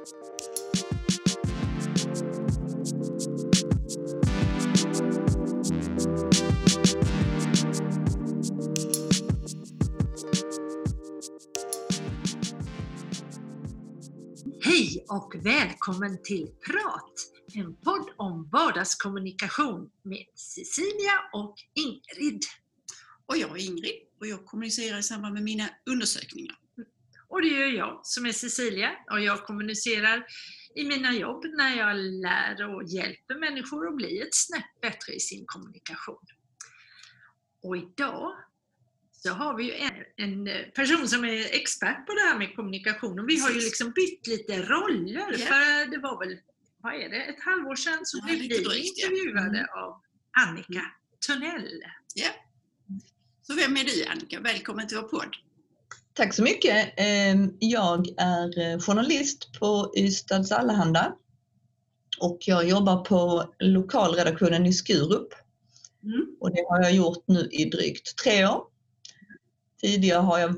Hej och välkommen till Prat, en podd om vardagskommunikation med Cecilia och Ingrid. Och jag är Ingrid och jag kommunicerar i samband med mina undersökningar. Och det gör jag som är Cecilia och jag kommunicerar i mina jobb när jag lär och hjälper människor att bli ett snäpp bättre i sin kommunikation. Och idag så har vi ju en person som är expert på det här med kommunikation och vi har ju liksom bytt lite roller för det var väl, vad är det, ett halvår sedan så blev vi intervjuade av Annika Törnell. Ja. Så vem är du, Annika? Välkommen till vår podd. Tack så mycket. Jag är journalist på Ystads Allehanda och jag jobbar på lokalredaktionen i Skurup. Och det har jag gjort nu i drygt 3 år. Tidigare har jag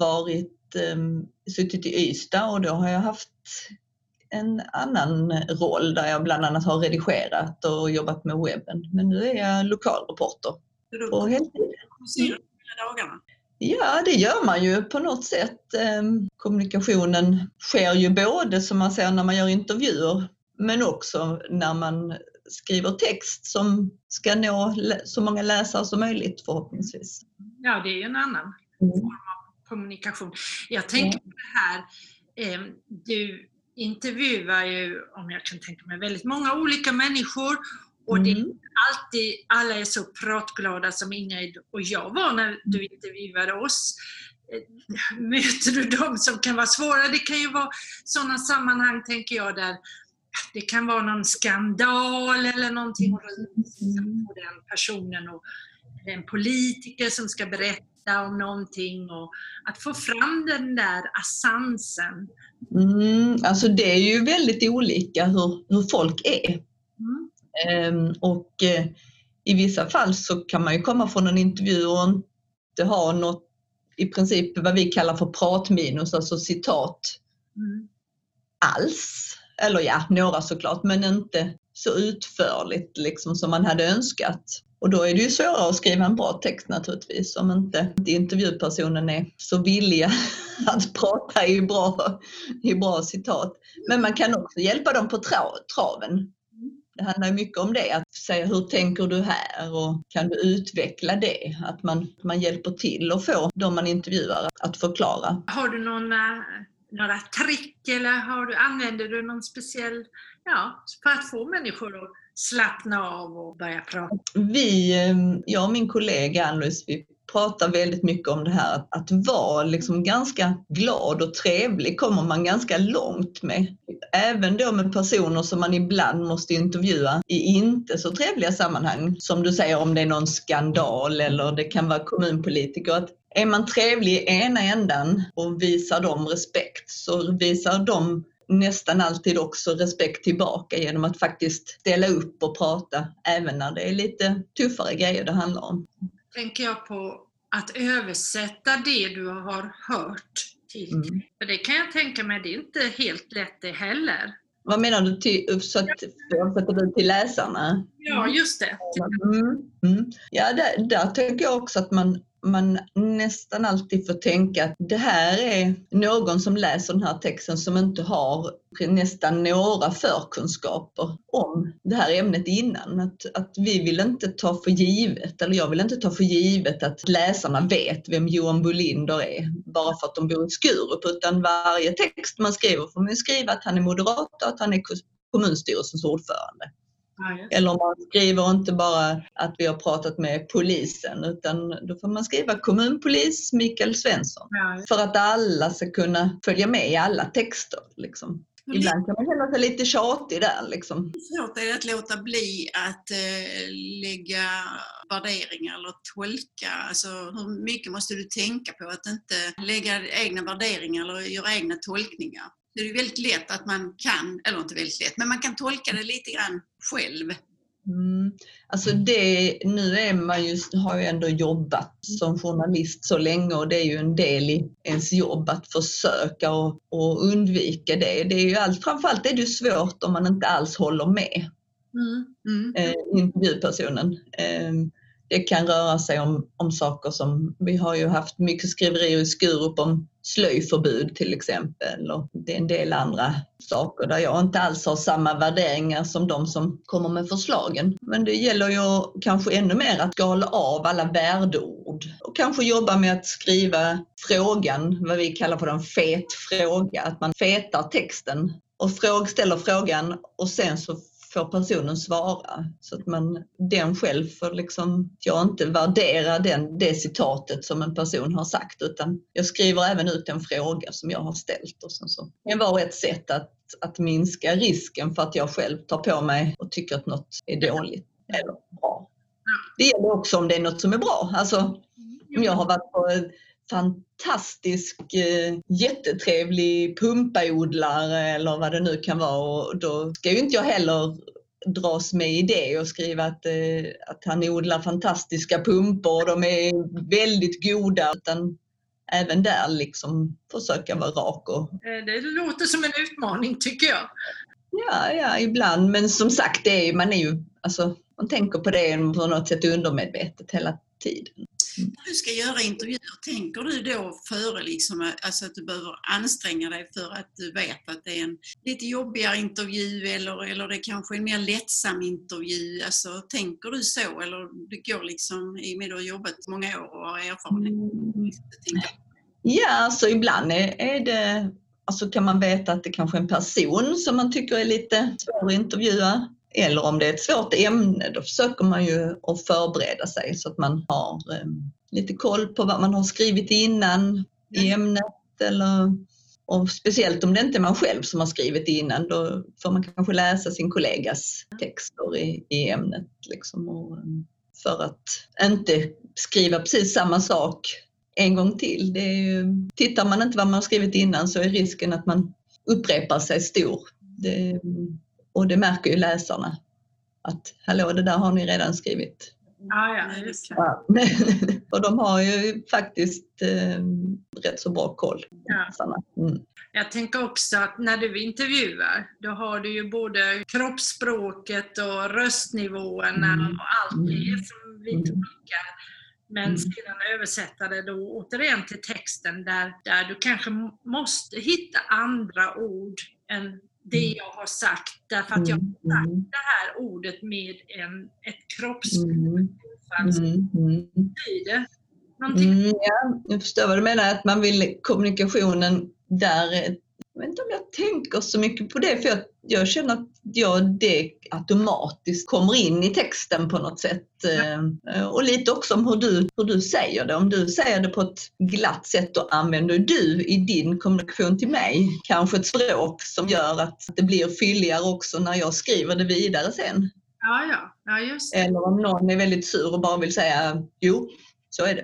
suttit i Ystad och då har jag haft en annan roll där jag bland annat har redigerat och jobbat med webben. Men nu är jag lokalreporter på heltid. Dagarna. Ja, det gör man ju på något sätt. Kommunikationen sker ju både som man ser när man gör intervjuer men också när man skriver text som ska nå så många läsare som möjligt förhoppningsvis. Ja, det är ju en annan form av kommunikation. Jag tänker på det här, du intervjuar ju, om jag kan tänka mig, väldigt många olika människor och det är alltid, alla är så pratglada som Ingrid och jag var när du intervjuade oss. Möter du dem som kan vara svåra? Det kan ju vara sådana sammanhang, tänker jag, där det kan vara någon skandal eller någonting på den personen och en politiker som ska berätta om någonting och att få fram den där essensen. Alltså det är ju väldigt olika hur folk är. Och i vissa fall så kan man ju komma från en intervju och inte ha något, i princip vad vi kallar för pratminus, alltså citat alls. Eller ja, några såklart, men inte så utförligt liksom som man hade önskat. Och då är det ju svårare att skriva en bra text naturligtvis om inte intervjupersonen är så villiga att prata i bra citat. Men man kan också hjälpa dem på traven. Det handlar mycket om det, att säga hur tänker du här och kan du utveckla det? Att man hjälper till och få de man intervjuar att förklara. Har du några trick eller använder du någon speciell, för att få människor att slappna av och börja prata? Jag och min kollega Ann-Louise, vi pratar väldigt mycket om det här att vara liksom ganska glad och trevlig kommer man ganska långt med. Även då med personer som man ibland måste intervjua i inte så trevliga sammanhang. Som du säger, om det är någon skandal eller det kan vara kommunpolitiker. Att är man trevlig i ena ändan och visar dem respekt så visar de nästan alltid också respekt tillbaka genom att faktiskt ställa upp och prata även när det är lite tuffare grejer det handlar om. Tänker jag på att översätta det du har hört till. För det kan jag tänka mig, det är inte helt lätt det heller. Vad menar du så att översätter du till läsarna? Ja, just det. Ja, där tänker jag också att man nästan alltid får tänka att det här är någon som läser den här texten som inte har nästan några förkunskaper om det här ämnet innan. Att vi vill inte ta för givet, eller jag vill inte ta för givet att läsarna vet vem Johan Bolinder är bara för att de bor i Skurup, utan varje text man skriver får man skriva att han är moderat och att han är kommunstyrelsens ordförande. Eller man skriver inte bara att vi har pratat med polisen, utan då får man skriva kommunpolis Mikael Svensson. För att alla ska kunna följa med i alla texter. Liksom. Ibland kan man känna sig lite tjatig där. Liksom. Svårt är att låta bli att lägga värderingar eller tolka. Alltså, hur mycket måste du tänka på att inte lägga egna värderingar eller göra egna tolkningar? Det är väldigt lätt att man kan, eller inte väldigt lätt, men man kan tolka det lite grann själv. Alltså nu är man har ju ändå jobbat som journalist så länge och det är ju en del i ens jobb att försöka och undvika det. Det är ju framförallt är det ju svårt om man inte alls håller med intervjupersonen. Det kan röra sig om saker som, vi har ju haft mycket skriverier i Skurup om slöjförbud till exempel, och det är en del andra saker där jag inte alls har samma värderingar som de som kommer med förslagen. Men det gäller ju kanske ännu mer att skala av alla värdeord och kanske jobba med att skriva frågan, vad vi kallar för en fet fråga, att man fetar texten och ställer frågan och sen så får personen svara, så att den själv får jag inte värderar det citatet som en person har sagt, utan jag skriver även ut en fråga som jag har ställt, och sen så kan vara ett sätt att minska risken för att jag själv tar på mig och tycker att något är dåligt eller bra. Det gäller också om det är något som är bra. Alltså om jag har varit på en fantastisk, jättetrevlig pumpaodlare eller vad det nu kan vara, och då ska ju inte jag heller dras med i det och skriva att han odlar fantastiska pumpor och de är väldigt goda, utan även där försöka vara rak. Det låter som en utmaning tycker jag. Ja, ibland, men som sagt man tänker på det på något sätt undermedvetet hela tiden. När du ska göra intervjuer, tänker du då före att du behöver anstränga dig för att du vet att det är en lite jobbigare intervju eller det är kanske en mer lättsam intervju? Alltså, tänker du så, eller det går i och med att du har jobbat många år och har erfarenhet? Ja, alltså ibland är det, kan man veta att det kanske är en person som man tycker är lite svår att intervjua. Eller om det är ett svårt ämne, då försöker man ju att förbereda sig så att man har lite koll på vad man har skrivit innan i ämnet. Och speciellt om det inte är man själv som har skrivit innan, då får man kanske läsa sin kollegas texter i ämnet. Och för att inte skriva precis samma sak en gång till. Tittar man inte vad man har skrivit innan så är risken att man upprepar sig stor. Och det märker ju läsarna. Att hallå, det där har ni redan skrivit. Ja, just det. Ja. Och de har ju faktiskt rätt så bra koll. Ja. Jag tänker också att när du intervjuar, då har du ju både kroppsspråket och röstnivåerna och allt det som vi tolkar. Men sedan översätta det då återigen till texten där du kanske måste hitta andra ord än det jag har sagt, därför att jag har sagt det här ordet med ett kroppsspråk. Betyder någonting? Ja, jag förstår vad du menar, att man vill kommunikationen där. Jag vet inte om jag tänker så mycket på det, för jag känner att det automatiskt kommer in i texten på något sätt. Och lite också om hur du säger det. Om du säger det på ett glatt sätt, då använder du i din kommunikation till mig kanske ett språk som gör att det blir fylligare också när jag skriver det vidare sen. Ja, just det. Eller om någon är väldigt sur och bara vill säga jo, så är det.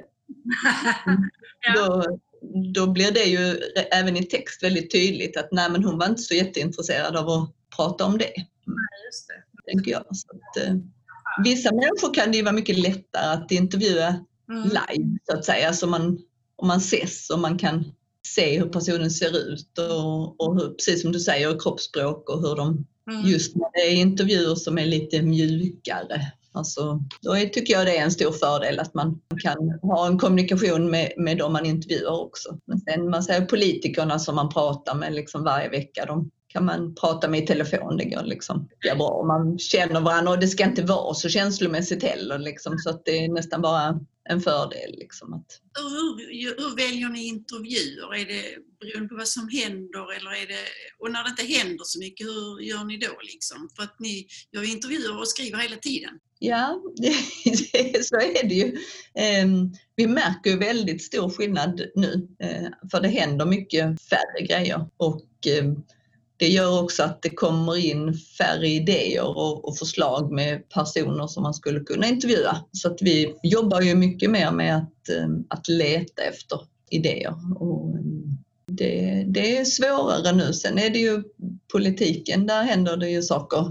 Då blir det ju även i text väldigt tydligt att nej, men hon var inte så jätteintresserad av att prata om det. Just det. Tänker jag. Så att, vissa människor kan det ju vara mycket lättare att intervjua live, så att säga. Så om man ses och man kan se hur personen ser ut och hur, precis som du säger, kroppsspråk och hur de, just när det är intervjuer som är lite mjukare. Alltså, då tycker jag det är en stor fördel att man kan ha en kommunikation med dem man intervjuar också. Men sen man säger politikerna som man pratar med varje vecka, de kan man prata med i telefon. Det går bra om man känner varandra, och det ska inte vara så känslomässigt heller. Så att det är nästan bara en fördel. Hur väljer ni intervjuer? Är det beroende på vad som händer? Eller och när det inte händer så mycket, hur gör ni då? För att ni gör intervjuer och skriver hela tiden. Ja, så är det ju. Vi märker ju väldigt stor skillnad nu. För det händer mycket färre grejer. Och det gör också att det kommer in färre idéer och förslag med personer som man skulle kunna intervjua. Så att vi jobbar ju mycket mer med att leta efter idéer. Och det är svårare nu. Sen är det ju politiken, där händer det ju saker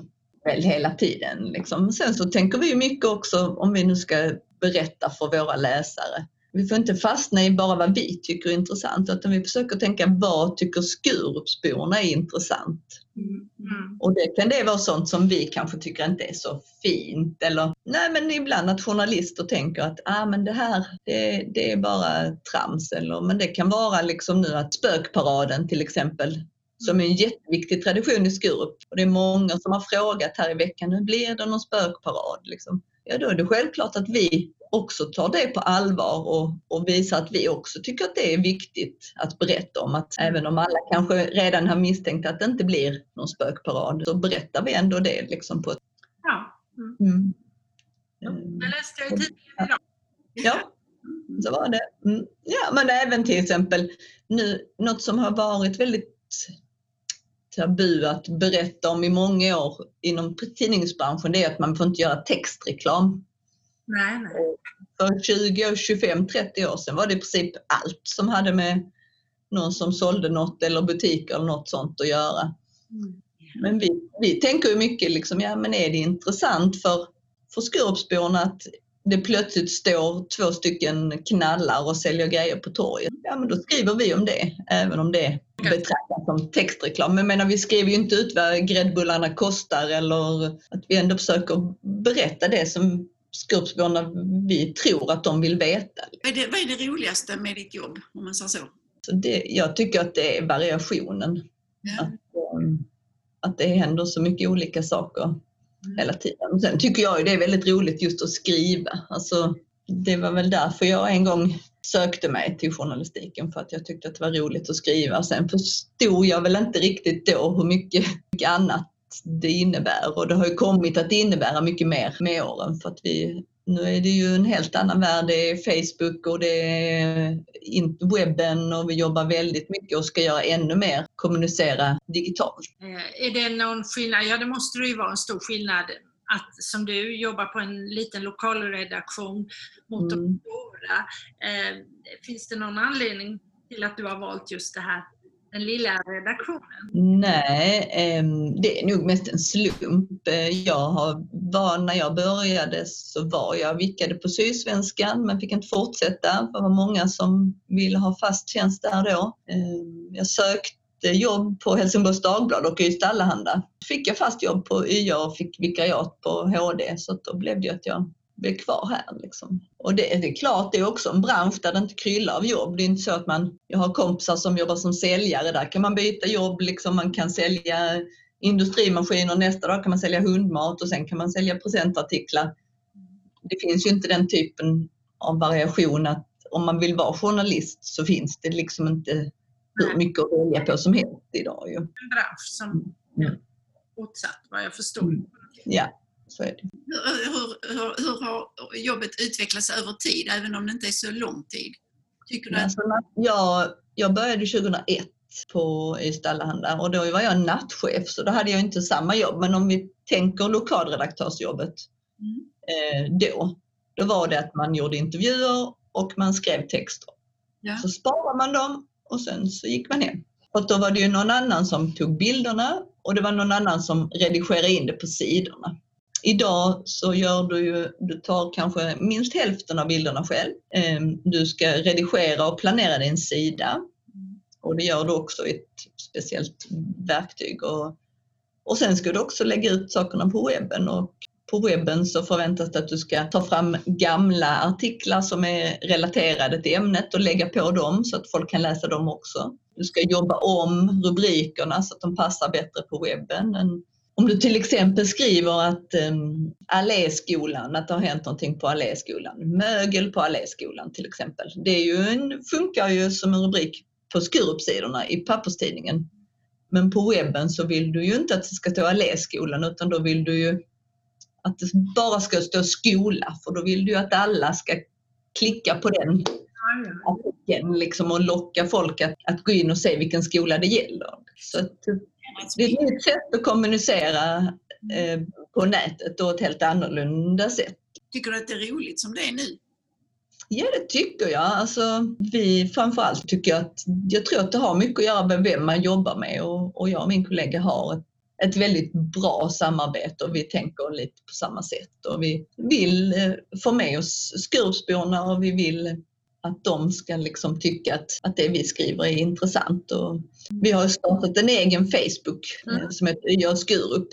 väl hela tiden. Liksom. Sen så tänker vi mycket också om vi nu ska berätta för våra läsare. Vi får inte fastna i bara vad vi tycker är intressant, utan vi försöker tänka vad tycker Skurupsborna är intressant. Och det kan det vara sånt som vi kanske tycker inte är så fint. Eller, nej, men ibland att journalister tänker att men det här det är bara trams. Eller, men det kan vara liksom nu att spökparaden till exempel, som är en jätteviktig tradition i Skurup. Och det är många som har frågat här i veckan, nu blir det någon spökparad? Liksom. Ja, då är det självklart att vi också tar det på allvar och visar att vi också tycker att det är viktigt att berätta om. Att även om alla kanske redan har misstänkt att det inte blir någon spökparad, så berättar vi ändå det liksom på ett... Ja. Det läste jag i tidningen idag. Ja, så var det. Ja, men även till exempel nu, något som har varit väldigt tabu att berätta om i många år inom tidningsbranschen, det är att man får inte göra textreklam. Nej. För 20, 25, 30 år sedan var det i princip allt som hade med någon som sålde något eller butiker eller något sånt att göra. Men vi tänker ju mycket liksom, men är det intressant för Skurupsborna att det plötsligt står 2 stycken knallar och säljer grejer på torget? Ja, men då skriver vi om det, även om det betraktas som textreklam. Men vi skriver ju inte ut vad gräddbullarna kostar, eller att vi ändå försöker berätta det som Skurupsborna vi tror att de vill veta. Vad är det roligaste med ditt jobb, om man säger så? Jag tycker att det är variationen. Ja. Att det händer så mycket olika saker hela tiden. Sen tycker jag det är väldigt roligt just att skriva. Alltså, det var väl därför jag en gång sökte mig till journalistiken, för att jag tyckte att det var roligt att skriva. Sen förstod jag väl inte riktigt då hur mycket annat det innebär, och det har ju kommit att innebära mycket mer med åren, för att nu är det ju en helt annan värld. Det är Facebook och det är webben, och vi jobbar väldigt mycket och ska göra ännu mer, kommunicera digitalt. Är det någon skillnad? Ja, det måste ju vara en stor skillnad att som du jobbar på en liten lokalredaktion mot de stora. Finns det någon anledning till att du har valt just det här, den lilla redaktionen? Nej, det är nog mest en slump. När jag började så var jag vickade på Sydsvenskan, men fick inte fortsätta. Det var många som ville ha fast tjänst där då. Jag sökte jobb på Helsingborgs Dagblad och Ystad Allehanda. Fick jag fast jobb på YA och fick vikariat på HD, så då blev det att jag blev kvar här. Liksom. Och det är klart, det är också en bransch där det inte kryllar av jobb. Det är inte så att jag har kompisar som jobbar som säljare. Där kan man byta jobb, liksom. Man kan sälja industrimaskiner, nästa dag kan man sälja hundmat och sen kan man sälja presentartiklar. Det finns ju inte den typen av variation att om man vill vara journalist så finns det liksom inte hur mycket att välja på som helst idag. Ju. En bransch som är fortsatt, vad jag förstår. Ja. Så är det. Hur har jobbet utvecklats över tid, även om det inte är så lång tid? Tycker du? Alltså, jag började 2001 på Ystad Allehanda, och då var jag nattchef, så då hade jag inte samma jobb. Men om vi tänker lokalredaktörsjobbet då var det att man gjorde intervjuer och man skrev texter. Ja. Så sparade man dem och sen så gick man hem. Och då var det ju någon annan som tog bilderna och det var någon annan som redigerade in det på sidorna. Idag så du tar kanske minst hälften av bilderna själv. Du ska redigera och planera din sida. Och det gör du också i ett speciellt verktyg. Och sen ska du också lägga ut sakerna på webben. Och på webben så förväntas det att du ska ta fram gamla artiklar som är relaterade till ämnet och lägga på dem så att folk kan läsa dem också. Du ska jobba om rubrikerna så att de passar bättre på webben. Om du till exempel skriver att Alléskolan, att det har hänt någonting på Alléskolan, mögel på Alléskolan till exempel. Det är funkar ju som en rubrik på Skurupsidorna i papperstidningen. Men på webben så vill du ju inte att det ska stå Alléskolan, utan då vill du ju att det bara ska stå skola, för då vill du ju att alla ska klicka på den artikeln liksom, och locka folk att gå in och se vilken skola det gäller. Så det är ett nytt sätt att kommunicera på nätet och ett helt annorlunda sätt. Tycker du att det är roligt som det är nu? Ja, det tycker jag. Alltså, framförallt tycker jag tror att det har mycket att göra med vem man jobbar med, och jag och min kollega har ett väldigt bra samarbete och vi tänker lite på samma sätt. Och vi vill få med oss Skurupsborna och vi vill att de ska liksom tycka att det vi skriver är intressant. Och vi har startat en egen Facebook som heter YA Skurup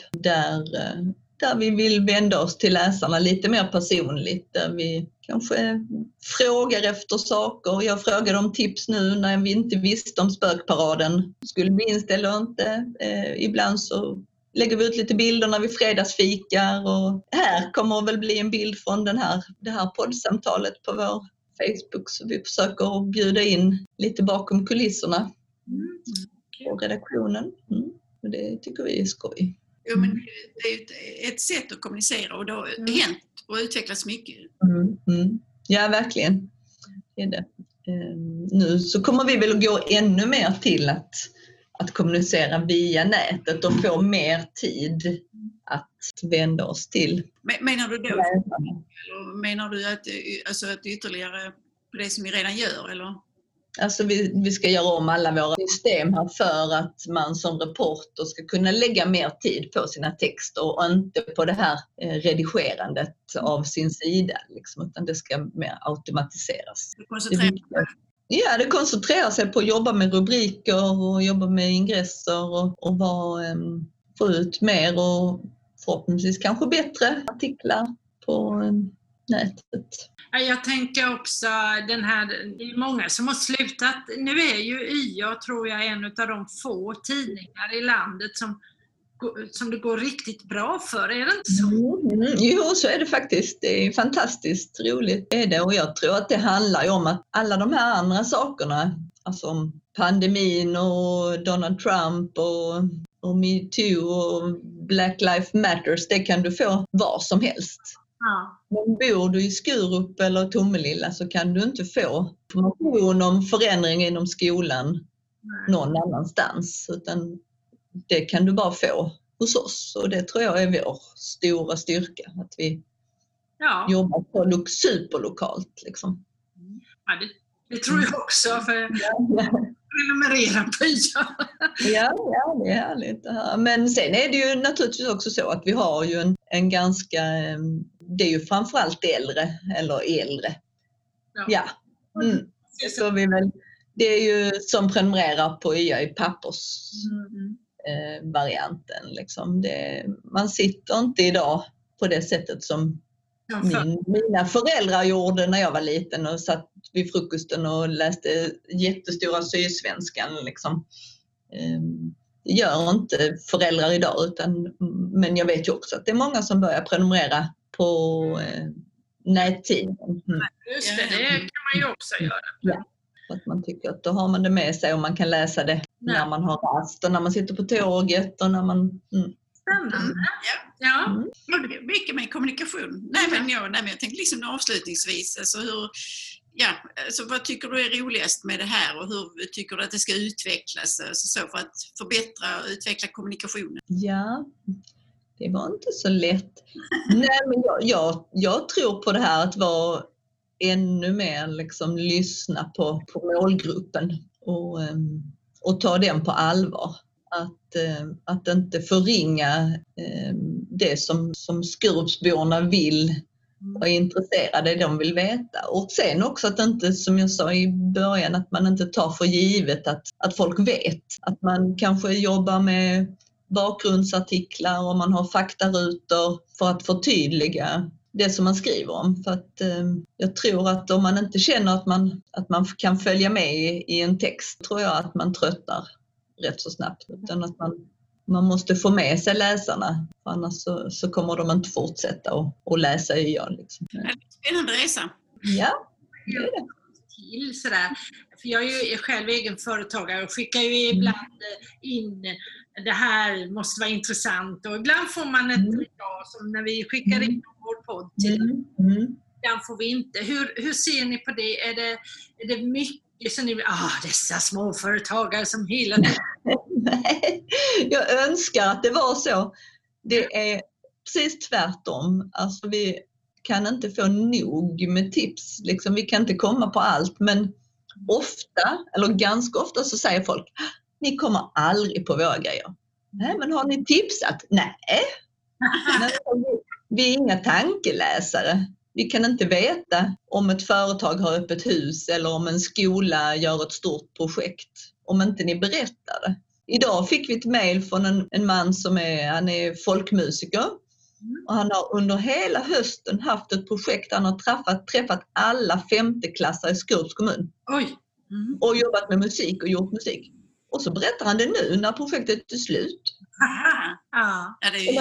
där vi vill vända oss till läsarna lite mer personligt. Där vi kanske frågar efter saker. Jag frågade om tips nu när vi inte visste om spökparaden. Skulle bli inställd eller inte. Ibland så lägger vi ut lite bilder när vi fredagsfikar. Och här kommer väl bli en bild från det här poddsamtalet på vår Facebook. Så vi försöker bjuda in lite bakom kulisserna på redaktionen. Och det tycker vi är skoj. Jo, men det är ju ett sätt att kommunicera och det har hänt och utvecklats mycket. Ja, verkligen. Det är det. Nu så kommer vi väl att gå ännu mer till att kommunicera via nätet och få mer tid att vända oss till. Menar du då? Eller menar du att ytterligare på det som vi redan gör? Eller? Alltså vi ska göra om alla våra system här för att man som reporter ska kunna lägga mer tid på sina texter och inte på det här redigerandet av sin sida. Liksom, utan det ska mer automatiseras. Det koncentrerar sig på att jobba med rubriker och jobba med ingresser och få ut mer och förhoppningsvis kanske bättre artiklar på nätet. Jag tänker också det är många som har slutat. Nu är ju YA, tror jag, en av de få tidningar i landet som det går riktigt bra för. Är det inte så? Jo, så är det faktiskt. Det är fantastiskt roligt. Det är det. Och jag tror att det handlar ju om att alla de här andra sakerna, alltså pandemin och Donald Trump och MeToo och Black Lives Matters, det kan du få var som helst. Ja. Men bor du i Skurup eller Tomelilla så kan du inte få information om förändring inom skolan någon annanstans. Utan det kan du bara få hos oss. Och det tror jag är vår stora styrka. Att vi jobbar på superlokalt. Liksom. Ja, det tror jag också. För prenumerera på YA. Ja, det är härligt det här. Men sen är det ju naturligtvis också så att vi har ju en ganska... Det är ju framförallt äldre. Ja. Så vi väl, det är ju som prenumererar på YA i pappersvarianten. Liksom. Man sitter inte idag på det sättet som mina föräldrar gjorde när jag var liten och satt vid frukosten och läste jättestora Sydsvenskan. Liksom. Det gör inte föräldrar idag, men jag vet ju också att det är många som börjar prenumerera på nättiden. Just det kan man ju också göra. Ja, för att man tycker att då har man det med sig och man kan läsa det när man har rast och när man sitter på tåget och när man... Spännande. Ja. Mycket med kommunikation. Nej, men jag tänkte liksom avslutningsvis, alltså vad tycker du är roligast med det här och hur tycker du att det ska utvecklas så för att förbättra och utveckla kommunikationen? Ja, det var inte så lätt. Nej, men jag tror på det här att vara ännu mer liksom lyssna på målgruppen och ta den på allvar. Att inte förringa det som Skurupsborna vill och är intresserade, de vill veta. Och sen också att inte, som jag sa i början, att man inte tar för givet att folk vet. Att man kanske jobbar med bakgrundsartiklar och man har faktarutor för att förtydliga det som man skriver om. För att jag tror att om man inte känner att man kan följa med i en text, tror jag att man tröttnar rätt så snabbt. Utan att man måste få med sig läsarna, annars så kommer de inte fortsätta att läsa YA. Liksom. Spännande resa. Ja, det är det. Till sådär. För jag är ju själv egenföretagare och skickar ju ibland in det här måste vara intressant och ibland får man ett ja som när vi skickar in vår podd till ibland får vi inte. Hur ser ni på det? Är det mycket som ni vill, dessa småföretagare som hela tiden... Nej, jag önskar att det var så. Det är precis tvärtom. Alltså vi kan inte få nog med tips. Liksom, vi kan inte komma på allt, men ofta, eller ganska ofta så säger folk, ni kommer aldrig på våra grejer. Nej, men har ni tipsat? Nej. Nej, vi är inga tankeläsare. Vi kan inte veta om ett företag har öppet hus eller om en skola gör ett stort projekt om inte ni berättar det. Idag fick vi ett mejl från en man som är folkmusiker. Och han har under hela hösten haft ett projekt. Han har träffat alla femteklassare i Skurups kommun. Oj. Och jobbat med musik och gjort musik. Och så berättar han det nu när projektet är slut. Ja, det är ju...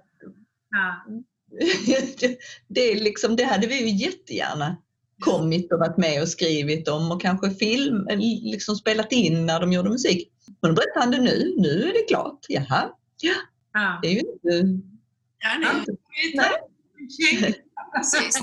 Det är liksom, det hade vi ju jättegärna kommit och varit med och skrivit om och kanske liksom spelat in när de gjorde musik. Men då berättar han det nu. Nu är det klart. Jaha. Ja. Det är ju inte... Ja, nej. Precis,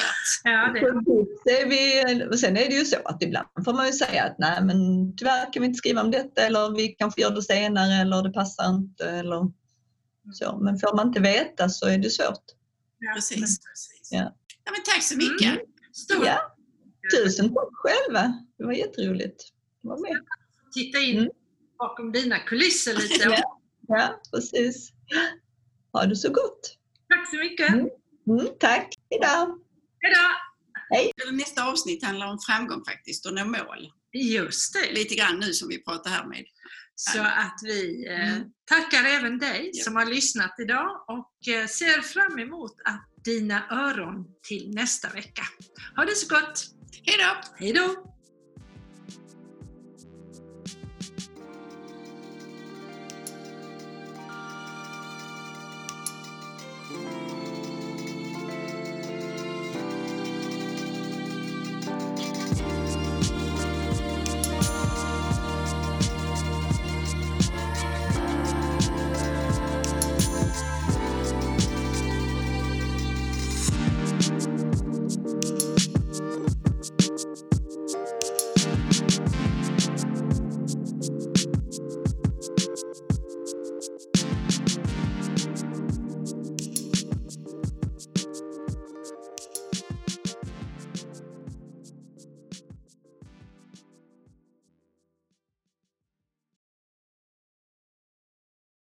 och sen är det ju så att ibland får man ju säga att nej, men tyvärr kan vi inte skriva om detta, eller vi kanske gör det senare, eller det passar inte, eller så. Men får man inte veta så är det svårt. Ja, precis. Ja. Ja, men tack så mycket. Ja. Tusen tack själva. Det var jätteroligt att vara med. Titta in bakom dina kulisser lite. Ja, precis. Ha det så gott. Tack så mycket. Tack. Hejdå. Hej. Nästa avsnitt handlar om framgång faktiskt och nå mål. Just det. Lite grann nu som vi pratar här med. Så att vi tackar även dig som har lyssnat idag och ser fram emot att dina öron till nästa vecka. Ha det så gott. Hej då. Hej då.